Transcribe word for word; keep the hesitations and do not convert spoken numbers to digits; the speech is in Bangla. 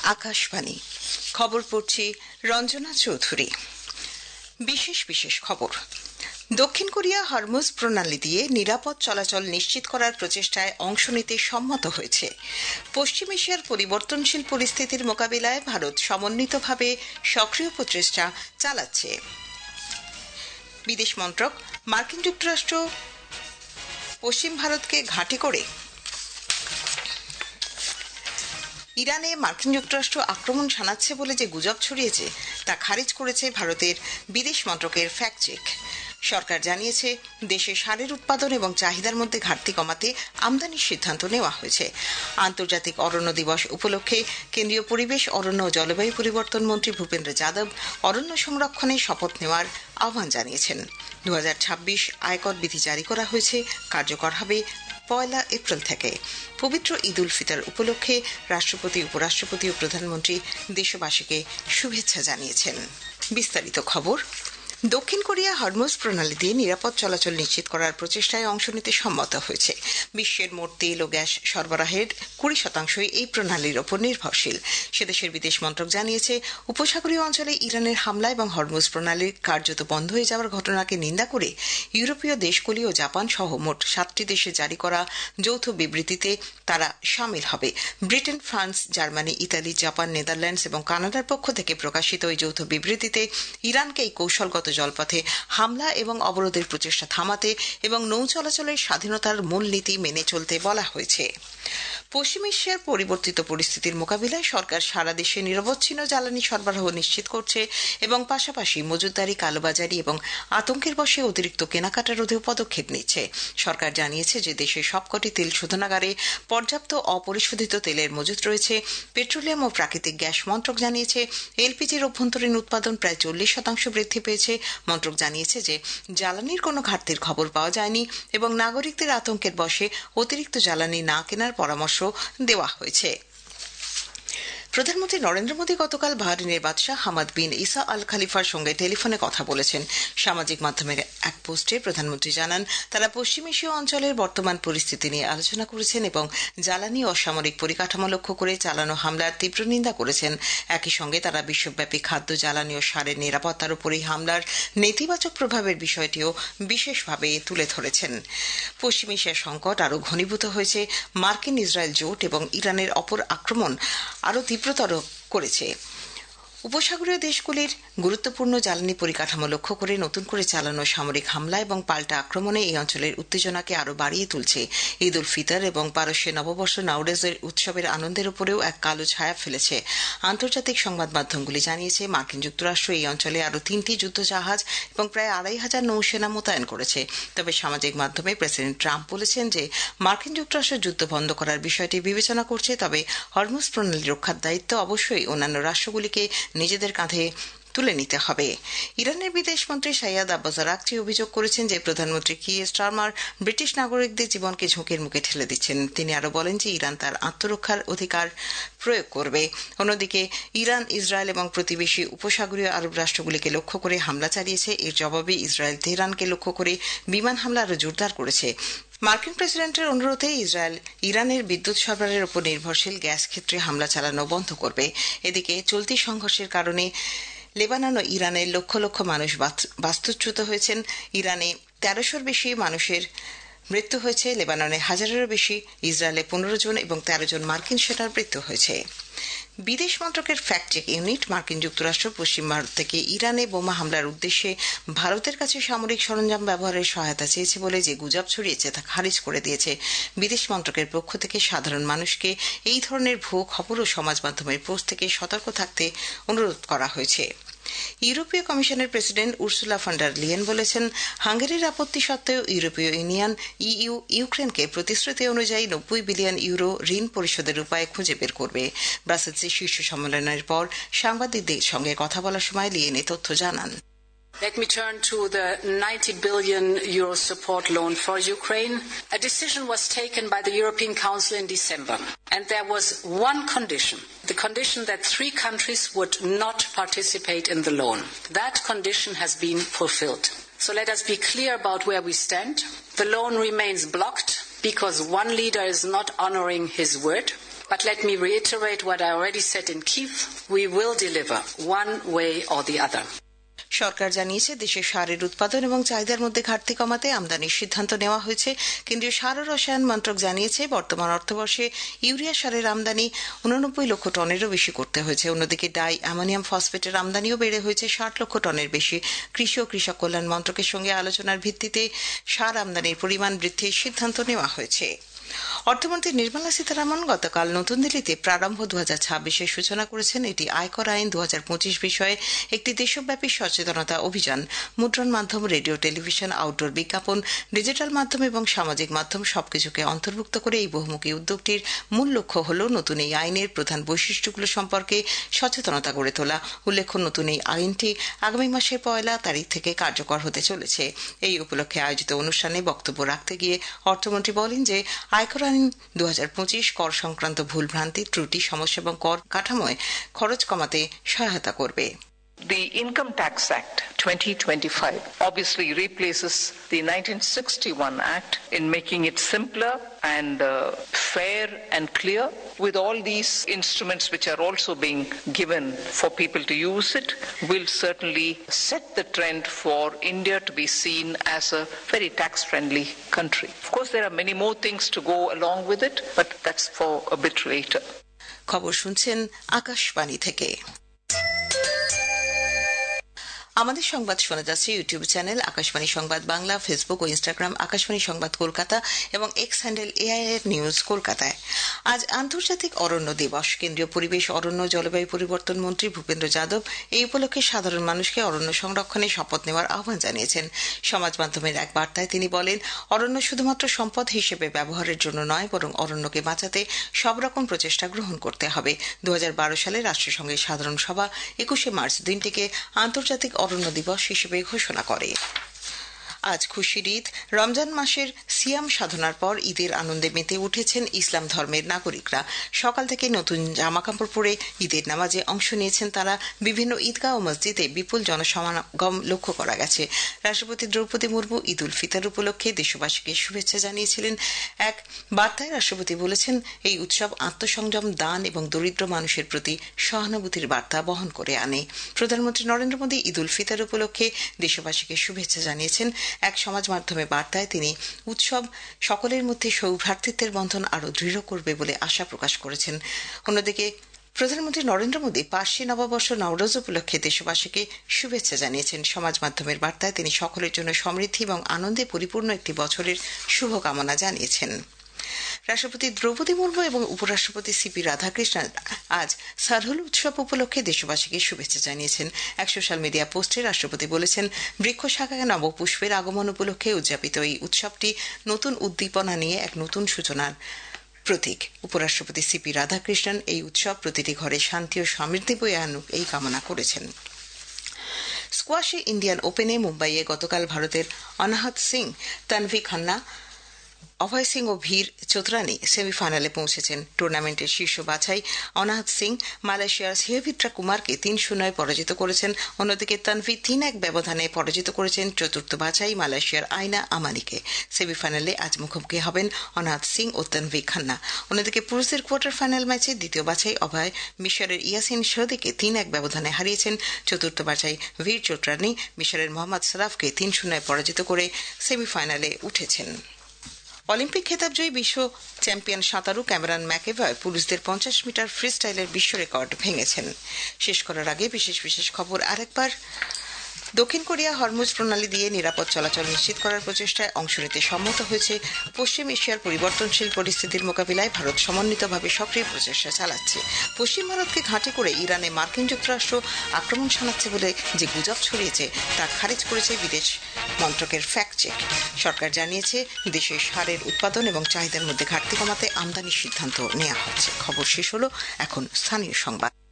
আকাশবাণী খবর পড়ছি রঞ্জনা চৌধুরী। বিশেষ বিশেষ খবর। দক্ষিণ কোরিয়া হরমুজ প্রণালী দিয়ে নিরাপদ চলাচল নিশ্চিত করার প্রচেষ্টায় অংশ নিতে সম্মত হয়েছে। পশ্চিম এশিয়ার পরিবর্তনশীল পরিস্থিতির মোকাবিলায় ভারত সমন্বিতভাবে সক্রিয় প্রচেষ্টা চালাচ্ছে। বিদেশ মন্ত্রক মার্কিন যুক্তরাষ্ট্র পশ্চিম ভারতকে ঘাঁটি করে ইরানে মার্কিন যুক্তরাষ্ট্র আক্রমণ শানাচ্ছে বলে যে গুজব ছড়িয়েছে তা খারিজ করেছে ভারতের বিদেশ মন্ত্রকের ফ্যাক্ট চেক। সরকার জানিয়েছে, দেশে সারের উৎপাদন এবং চাহিদার মধ্যে ঘাটতি কমাতে আমদানির সিদ্ধান্ত নেওয়া হয়েছে। আন্তর্জাতিক অরণ্য দিবস উপলক্ষে কেন্দ্রীয় পরিবেশ, অরণ্য ও জলবায়ু পরিবর্তন মন্ত্রী ভূপেন্দ্র যাদব অরণ্য সংরক্ষণে শপথ নেওয়ার আহ্বান জানিয়েছেন। দু হাজার ছাব্বিশ আয়কর বিধি জারি করা হয়েছে, কার্যকর হবে পয়লা এপ্রিল থেকে। পবিত্র ঈদ উল ফিতর উপলক্ষে রাষ্ট্রপতি, উপরাষ্ট্রপতি ও প্রধানমন্ত্রী দেশবাসীকে শুভেচ্ছা জানিয়েছেন। বিস্তারিত খবর। দক্ষিণ কোরিয়া হরমুজ প্রণালী দিয়ে নিরাপদ চলাচল নিশ্চিত করার প্রচেষ্টায় অংশ নিতে সম্মত হয়েছে। বিশ্বের মোট তেল ও গ্যাস সরবরাহের কুড়ি শতাংশই এই প্রণালীর ওপর নির্ভরশীল। সেদেশের বিদেশ মন্ত্রক জানিয়েছে, উপসাগরীয় অঞ্চলে ইরানের হামলা এবং হরমুজ প্রণালীর কার্যত বন্ধ হয়ে যাওয়ার ঘটনাকে নিন্দা করে ইউরোপীয় দেশগুলি ও জাপান সহ মোট সাতটি দেশে জারি করা যৌথ বিবৃতিতে তারা সামিল হবে। Britain, France, Germany, Italy, Japan, Netherlands এবং কানাডার পক্ষ থেকে প্রকাশিত এই যৌথ বিবৃতিতে ইরানকে এই কৌশলগত জলপথে হামলা এবং অবরোধের প্রচেষ্টা থামাতে এবং নৌ চলাচলের স্বাধীনতার মূলনীতি মেনে চলতে বলা হয়েছে। পশ্চিম এশিয়ার পরিবর্তিত পরিস্থিতির মোকাবিলায় সরকার সারা দেশে নিরবচ্ছিন্ন জ্বালানি সরবরাহ নিশ্চিত করছে এবং পাশাপাশি মজুতদারি, কালোবাজারি এবং আতঙ্কের বশে অতিরিক্ত কেনাকাটা রোধেও পদক্ষেপ নিচ্ছে। সরকার জানিয়েছে যে দেশের সবকটি তেল শোধনাগারে পর্যাপ্ত অপরিশোধিত তেলের মজুত রয়েছে। পেট্রোলিয়াম ও প্রাকৃতিক গ্যাস মন্ত্রক জানিয়েছে, এলপিজির অভ্যন্তরীণ উৎপাদন প্রায় চল্লিশ শতাংশ বৃদ্ধি পেয়েছে। মন্ত্রক জানিয়েছে যে জ্বালানির কোনো ঘাটতির খবর পাওয়া যায়নি এবং নাগরিকদের আতঙ্কের বশে অতিরিক্ত জ্বালানি না কেনার পরামর্শ দেওয়া হয়েছে। প্রধানমন্ত্রী নরেন্দ্র মোদী গতকাল বাহরিনের বাদশাহ হামাদ বিন ইসা আল খালিফার সঙ্গে টেলিফোনে কথা বলেছেন। সামাজিক মাধ্যমের এক পোস্টে প্রধানমন্ত্রী জানান, তারা পশ্চিম এশীয় অঞ্চলের বর্তমান পরিস্থিতি নিয়ে আলোচনা করেছেন এবং জ্বালানি অসামরিক পরিকাঠামো লক্ষ্য করে চালানো হামলার তীব্র নিন্দা করেছেন। একই সঙ্গে তারা বিশ্বব্যাপী খাদ্য, জ্বালানি ও সারের নিরাপত্তার উপর এই হামলার নেতিবাচক প্রভাবের বিষয়টিও বিশেষভাবে তুলে ধরেছেন। পশ্চিম এশিয়ার সংকট আরও ঘনীভূত হয়েছে। মার্কিন ইসরায়েল জোট এবং ইরানের অপর আক্রমণ আরও তীব্রতর করেছে। উপসাগরীয় দেশগুলির গুরুত্বপূর্ণ জ্বালানি পরিকাঠামো লক্ষ্য করে নতুন করে চালানো সামরিক হামলা এবং পাল্টা আক্রমণে এই অঞ্চলের উত্তেজনাকে আরও বাড়িয়ে তুলছে। ঈদ উল ফিতর এবং পারস্যে নববর্ষ নাওরেজের উৎসবের আনন্দের উপরেও এক কালো ছায়া ফেলেছে। আন্তর্জাতিক সংবাদ মাধ্যমগুলি জানিয়েছে, মার্কিন যুক্তরাষ্ট্র এই অঞ্চলে আরও তিনটি যুদ্ধজাহাজ এবং প্রায় আড়াই হাজার নৌসেনা মোতায়েন করেছে। তবে সামাজিক মাধ্যমে প্রেসিডেন্ট ট্রাম্প বলেছেন যে মার্কিন যুক্তরাষ্ট্র যুদ্ধ বন্ধ করার বিষয়টি বিবেচনা করছে, তবে হরমুজ প্রণালী রক্ষার দায়িত্ব অবশ্যই অন্যান্য রাষ্ট্রগুলিকে নিজেদের কাঁধে তুলে নিতে হবে। ইরানের বিদেশমন্ত্রী সাইয়াদ আব্বাস আরাকচি অভিযোগ করেছেন যে প্রধানমন্ত্রী কিয়ার স্টারমার ব্রিটিশ নাগরিকদের জীবনকে ঝুঁকির মুখে ঠেলে দিচ্ছেন। তিনি আরও বলেন যে ইরান তার আত্মরক্ষার অধিকার প্রয়োগ করবে। অন্যদিকে ইরান, ইসরায়েল এবং প্রতিবেশী উপসাগরীয় আরব রাষ্ট্রগুলিকে লক্ষ্য করে হামলা চালিয়েছে। এর জবাবে ইসরায়েল তেহরানকে লক্ষ্য করে বিমান হামলা আরও জোরদার করেছে। মার্কিন প্রেসিডেন্টের অনুরোধে ইসরায়েল ইরানের বিদ্যুৎ সরবরাহের উপর নির্ভরশীল গ্যাস ক্ষেত্রে হামলা চালানো বন্ধ করবে। এদিকে চলতি সংঘর্ষের কারণে লেবানন ও ইরানের লক্ষ লক্ষ মানুষ বাস্তুচ্যুত হয়েছেন। ইরানে তেরোশোর বেশি মানুষের মৃত্যু হয়েছে, লেবাননে হাজারেরও বেশি, ইসরায়েলে পনেরো জন এবং তেরো জন মার্কিন সেনার মৃত্যু হয়েছে। বিদেশ মন্ত্রকের ফ্যাক্ট চেক ইউনিট মার্কিন যুক্তরাষ্ট্র পশ্চিম ভারত থেকে ইরানে বোমা হামলার উদ্দেশ্যে ভারতের কাছে সামরিক সরঞ্জাম ব্যবহারের সহায়তা চেয়েছে বলে যে গুজব ছড়িয়েছে তা খারিজ করে দিয়েছে। বিদেশ মন্ত্রকের পক্ষ থেকে সাধারণ মানুষকে এই ধরনের ভুয়ো খবর ও সমাজ মাধ্যমের পোস্ট থেকে সতর্ক থাকতে অনুরোধ করা হয়েছে। ইউরোপীয় কমিশনের president Ursula von der Leyen বলেছেন, হাঙ্গেরির আপত্তি সত্ত্বেও ইউরোপীয় ইউনিয়ন ইইউ ইউক্রেনকে প্রতিশ্রুতি অনুযায়ী নব্বই বিলিয়ন ইউরো ঋণ পরিশোধের উপায় খুঁজে বের করবে। ব্রাসেলসে শীর্ষ সম্মেলনের পর সাংবাদিকদের সঙ্গে কথা বলার সময় লিয়েন এ তথ্য জানান। Let me turn to the ninety billion euro support loan for Ukraine. A decision was taken by the European Council in December, and there was one condition, the condition that three countries would not participate in the loan. That condition has been fulfilled. So let us be clear about where we stand. The loan remains blocked because one leader is not honoring his word. But let me reiterate what I already said in Kyiv. We will deliver one way or the other. সরকার জানিয়েছে দেশে সারের উৎপাদন এবং চাহিদার মধ্যে ঘাটতি কমাতে আমদানির সিদ্ধান্ত নেওয়া হয়েছে। কেন্দ্রীয় সার ও রসায়ন মন্ত্রক জানিয়েছে বর্তমান অর্থবর্ষে ইউরিয়া সারের আমদানি উননব্বই লক্ষ টনেরও বেশি করতে হয়েছে। অন্যদিকে ডাই অ্যামোনিয়াম ফসফেটের আমদানিও বেড়ে হয়েছে ষাট লক্ষ টনের বেশি। কৃষি ও কৃষক কল্যাণ মন্ত্রকের সঙ্গে আলোচনার ভিত্তিতে সার আমদানির পরিমাণ বৃদ্ধির সিদ্ধান্ত নেওয়া হয়েছে। অর্থমন্ত্রী নির্মলা সীতারামন গতকাল নতুন দিল্লিতে প্রারম্ভ দু হাজার ছাব্বিশের সূচনা করেছেন। এটি আয়কর আইন দু হাজার পঁচিশ বিষয়ে একটি দেশব্যাপী সচেতনতা অভিযান। মুদ্রণ মাধ্যম, রেডিও, টেলিভিশন, আউটডোর বিজ্ঞাপন, ডিজিটাল মাধ্যম এবং সামাজিক মাধ্যম সবকিছুকে অন্তর্ভুক্ত করে এই বহুমুখী উদ্যোগটির মূল লক্ষ্য হল নতুন এই আইনের প্রধান বৈশিষ্ট্যগুলো সম্পর্কে সচেতনতা গড়ে তোলা। উল্লেখ্য, নতুন এই আইনটি আগামী মাসের পয়লা তারিখ থেকে কার্যকর হতে চলেছে। এই উপলক্ষে আয়োজিত অনুষ্ঠানে বক্তব্য রাখতে গিয়ে অর্থমন্ত্রী বলেন যে আয়কর আইন দু হাজার পঁচিশ কর সংক্রান্ত ভুলভ্রান্তি, ত্রুটি, সমস্যা এবং কর কাঠামোয় খরচ কমাতে সহায়তা করবে। The Income Tax Act twenty twenty-five obviously replaces the nineteen sixty-one Act in making it simpler and uh, fair and clear. With all these instruments which are also being given for people to use it, will certainly set the trend for India to be seen as a very tax-friendly country. Of course, there are many more things to go along with it, but that's for a bit later. খবর শুনছেন আকাশবাণী থেকে। আমাদের সংবাদ শোনা যাচ্ছে YouTube channel Akashvani Sangbad Bangla, Facebook ও ইনস্টাগ্রাম আকাশবাণী সংবাদ কলকাতা এবং এক্স হ্যান্ডেল এআইআর নিউজ কলকাতায়। আজ আন্তর্জাতিক অরণ্য দিবস। কেন্দ্রীয় পরিবেশ, অরণ্য, জলবায়ু পরিবর্তন মন্ত্রী ভূপেন্দ্র যাদব এই উপলক্ষে সাধারণ মানুষকে অরণ্য সংরক্ষণে শপথ নেওয়ার আহ্বান জানিয়েছেন। সমাজ মাধ্যমের এক বার্তায় তিনি বলেন, অরণ্য শুধুমাত্র সম্পদ হিসেবে ব্যবহারের জন্য নয়, বরং অরণ্যকে বাঁচাতে সব রকম প্রচেষ্টা গ্রহণ করতে হবে। দু হাজার বারো সালে রাষ্ট্রসংঘের সাধারণ সভা একুশে মার্চ দিনটিকে আন্তর্জাতিক অরণ্য দিবস হিসেবে ঘোষণা করে। আজ খুশির ঈদ। রমজান মাসের সিয়াম সাধনার পর ঈদের আনন্দে মেতে উঠেছেন ইসলাম ধর্মের নাগরিকরা। সকাল থেকে নতুন জামাকাপড় পরে ঈদের নামাজে অংশ নিয়েছেন তারা। বিভিন্ন ঈদগাহ ও মসজিদে বিপুল জনসমাগম লক্ষ্য করা গেছে। রাষ্ট্রপতি দ্রৌপদী মুর্মু ঈদ উল ফিতর উপলক্ষে দেশবাসীকে শুভেচ্ছা জানিয়েছিলেন। এক বার্তায় রাষ্ট্রপতি বলেছেন, এই উৎসব আত্মসংযম, দান এবং দরিদ্র মানুষের প্রতি সহানুভূতির বার্তা বহন করে আনে। প্রধানমন্ত্রী নরেন্দ্র মোদী ঈদ উল ফিতর উপলক্ষে দেশবাসীকে শুভেচ্ছা জানিয়েছেন। এক সমাজ মাধ্যমে বার্তায় তিনি উৎসব সকলের মধ্যে সৌভ্রাতৃত্বের বন্ধন আরও দৃঢ় করবে বলে আশা প্রকাশ করেছেন। অন্যদিকে প্রধানমন্ত্রী নরেন্দ্র মোদী পার্সি নববর্ষ নওরোজ উপলক্ষে দেশবাসীকে শুভেচ্ছা জানিয়েছেন। সমাজ মাধ্যমের বার্তায় তিনি সকলের জন্য সমৃদ্ধি এবং আনন্দে পরিপূর্ণ একটি বছরের শুভকামনা জানিয়েছেন। রাষ্ট্রপতি দ্রৌপদী মুর্মু এবং উপরাষ্ট্রপতি সিপি রাধাকৃষ্ণন আজ সারহুল উৎসব উপলক্ষে দেশবাসীকে শুভেচ্ছা জানিয়েছেন। এক সোশ্যাল মিডিয়া পোস্টে রাষ্ট্রপতি বলেছেন, বৃক্ষ শাখায় নবপুষ্পের আগমন উপলক্ষে উদযাপিত এই উৎসবটি নতুন উদ্দীপনা নিয়ে এক নতুন সূচনার প্রতীক। উপরাষ্ট্রপতি সিপি রাধাকৃষ্ণন এই উৎসব প্রতিটি ঘরে শান্তি ও সমৃদ্ধি বয়ে আনুক এই কামনা করেছেন। স্কোয়াশে ইন্ডিয়ান ওপেনে মুম্বাইয়ে গতকাল ভারতের অনাহত সিং, তানভি খান্না, অভয় সিং ও ভীর চোত্রানি সেমিফাইনালে পৌঁছেছেন। টুর্নামেন্টের শীর্ষ বাছাই অনাহত সিং মালয়েশিয়ার সিহভিত্রা কুমারকে তিন শূন্যয় পরাজিত করেছেন। অন্যদিকে তানভি তিন এক ব্যবধানে পরাজিত করেছেন চতুর্থ বাছাই মালয়েশিয়ার আইনা আমানিকে। সেমিফাইনালে আজ মুখোমুখি হবেন অনাহত সিং ও তানভি খান্না। অন্যদিকে পুরুষদের কোয়ার্টার ফাইনাল ম্যাচে দ্বিতীয় বাছাই অভয় মিশরের ইয়াসিন শোদিকে তিন এক ব্যবধানে হারিয়েছেন। চতুর্থ বাছাই ভীর চোত্রানি মিশরের মোহাম্মদ সারাফকে তিন শূন্যয় পরাজিত করে সেমিফাইনালে উঠেছেন। অলিম্পিক খেতাবজয়ী বিশ্ব চ্যাম্পিয়ন সাঁতারু ক্যামেরন ম্যাকেভয় পুরুষদের পঞ্চাশ মিটার ফ্রি স্টাইলের বিশ্ব রেকর্ড ভেঙেছেন। শেষ করার আগে বিশেষ বিশেষ খবর আরেকবার। দক্ষিণ কোরিয়া হরমুজ প্রণালী দিয়ে নিরাপদ চলাচল নিশ্চিত করার প্রচেষ্টায় অংশ নিতে সম্মত হয়েছে। পশ্চিম এশিয়ার পরিবর্তনশীল পরিস্থিতির মোকাবিলায় ভারত সমন্বিতভাবে সক্রিয় প্রচেষ্টা চালাচ্ছে। পশ্চিম ভারতকে ঘাঁটি করে ইরানে মার্কিন যুক্তরাষ্ট্র আক্রমণ শানাচ্ছে বলে যে গুজব ছড়িয়েছে তা খারিজ করেছে বিদেশ মন্ত্রকের ফ্যাক্ট চেক। সরকার জানিয়েছে দেশের সারের উৎপাদন এবং চাহিদার মধ্যে ঘাটতি কমাতে আমদানির সিদ্ধান্ত নেওয়া হচ্ছে। খবর শেষ হলো। এখন স্থানীয় সংবাদ।